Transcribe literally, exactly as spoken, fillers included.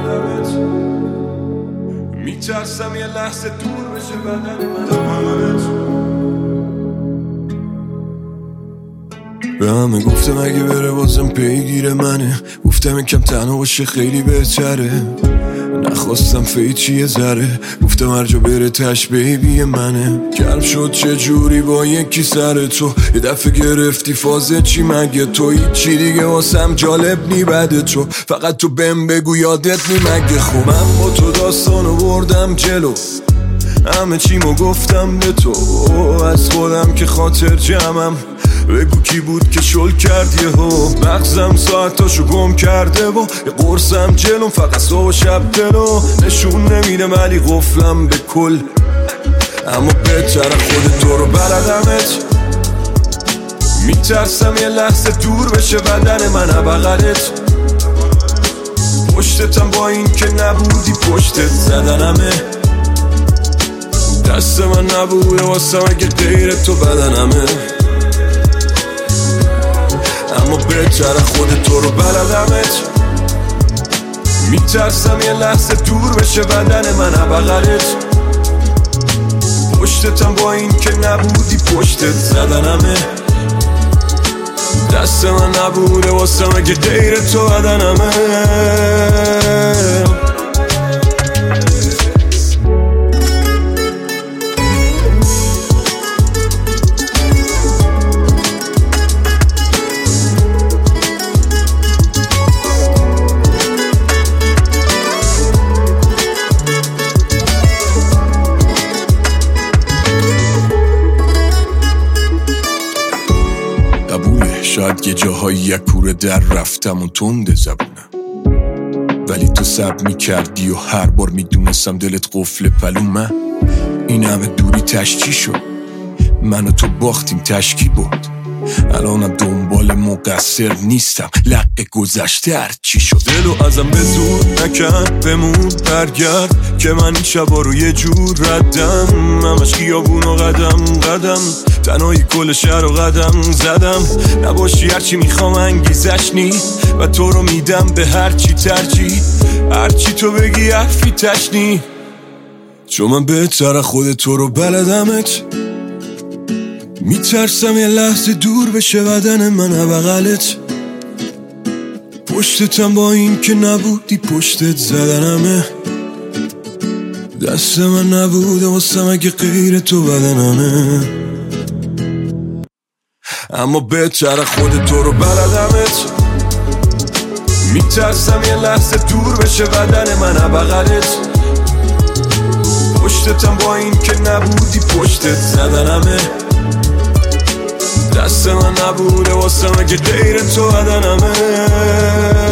بلدمت، میترسم یه لحظه دور بشه بدن من. به همه گفتم اگه بره بازم پیگیر منه، گفتم یکم تنها باشه خیلی بهتره، نخواستم فیچی یه ذره، گفتم هر جا بره تش بیبی منه. گرم شد چه جوری با یکی سر تو، یه دفعه گرفتی فازه چی مگه تو، هیچی دیگه واسم جالب نی بده تو، فقط تو بهم بگو یادت نی مگه. خب من با تو داستانو بردم جلو، همه چیمو گفتم به تو، از خودم که خاطر جمعم، بگو کی بود که شل کرد یهو، مغزم ساعتاشو گم کرده و یه قرصم جلوم فقط صبح و شب دلو نشون نمیده ولی قفلم به کل، اما بهتر خود تو رو بلدمت، میترسم یه لحظه دور بشه بدن من بغلت، پشتتم با این که نبودی پشتت زدنمه، دست من نبوده واسم اگه غیر تو بدنمه، اما بهتر خود تو رو بلدمت، میترسم یه لحظه دور بشه بدن من بغلت، پشتتم با این که نبودی پشتت زدنمه، دست من نبوده واسم اگه غیر تو بدنمه. شاید یه جاهایی یک کوره در رفتم و تند زبونم، ولی تو سب میکردی و هر بار میدونستم دلت قفل پلومه. این همه دوری تشکی شد، من و تو باختیم تشکی بود، الانم دنبال مقصر نیستم، لقه گذشته هر چی شد. دلو ازم به زور نکن بمون برگرد که من این شبا رو یه جور ردم، همش خیابون و قدم قدم تنهایی کل شهر رو قدم زدم، نباشی هرچی میخوام انگیزش نی و تو رو میدم به هرچی ترجی، هرچی تو بگی حرفی تشنی، چون من بهتر خود تو رو بلدمت، میترسم یه لحظه دور بشه بدن من بغلت، پشتتم با این که نبودی پشتت زدنمه، دست من نبوده واسم اگه غیر تو بدنمه، اما بهتر خود تو رو بلدمت، میترسم یه لحظه دور بشه بدن من بغلت، پشتتم با این که نبودی پشتت زدنمه، دست من نبوده واسم اگه غیر تو بدنمه.